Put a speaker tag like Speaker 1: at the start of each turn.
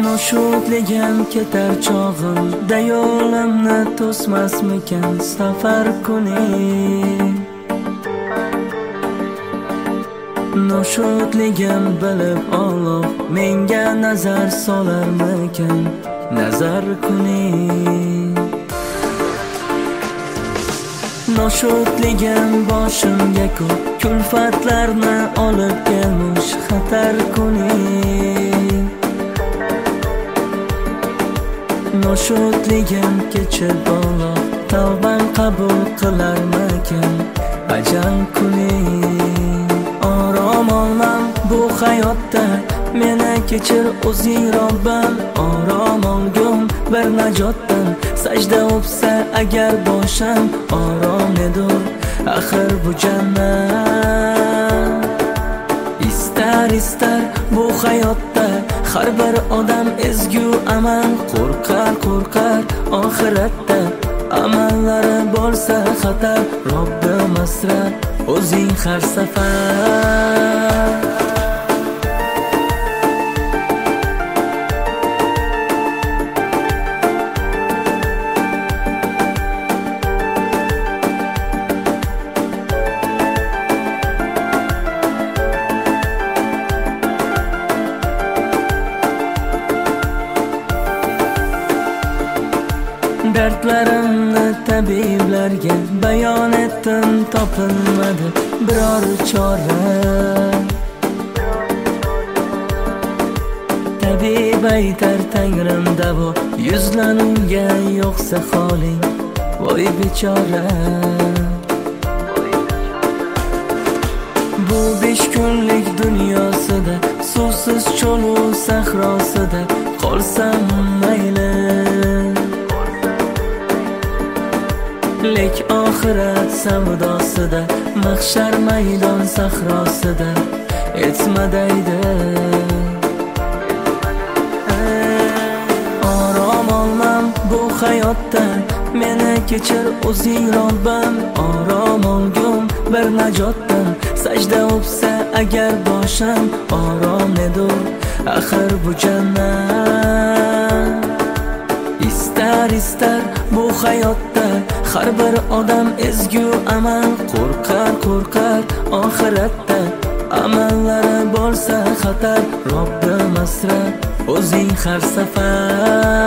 Speaker 1: Noshudligim ketar chog'imda yo'limni to'smasmikan safar kuni. Noshudligim bilib Alloh menga nazar solarmikan nazar kuni. Noshudligim boshimga ko'p kulfatlarni olib kelmish xatar kuni. Noshudligim kechib Alloh tavbam qabul qilarmikan ajal kuni. Orom olmam bu hayotda, meni kechir o'zing Robbim. Orom olgum bir najotdan, sajda o'psa agar boshim orom nedir axir bu jannat. Istar bu hayotda har bir odam ezgu amal qo'rqar oxiratda. Amallari bo'lsa xatar, Robbim asrab o'zing har safar. Dardlarimni tabiblarga bayon etdim, topilmadi biror chora. Tabib aytar Tangrim davo, yuzlanunga yo'qsa holing voy bechora. Bu 5 kunlik dunyosida, suvsiz cho'lu sahrosida qolsam mayli. Lek oxirat savdosida, mahshar maydon sahrosida etmadaydi. Orom olmam bu hayotda, meni kechir o'zing Robbim. Orom olgum bir najotdan, sajda o'psa agar boshim orom nedir axir bu jannat. Istar bu hayotda har bir odam ezgu amal qo'rqar oxiratda. Amallari bo'lsa xatar, Robbim asrab o'zing har safar.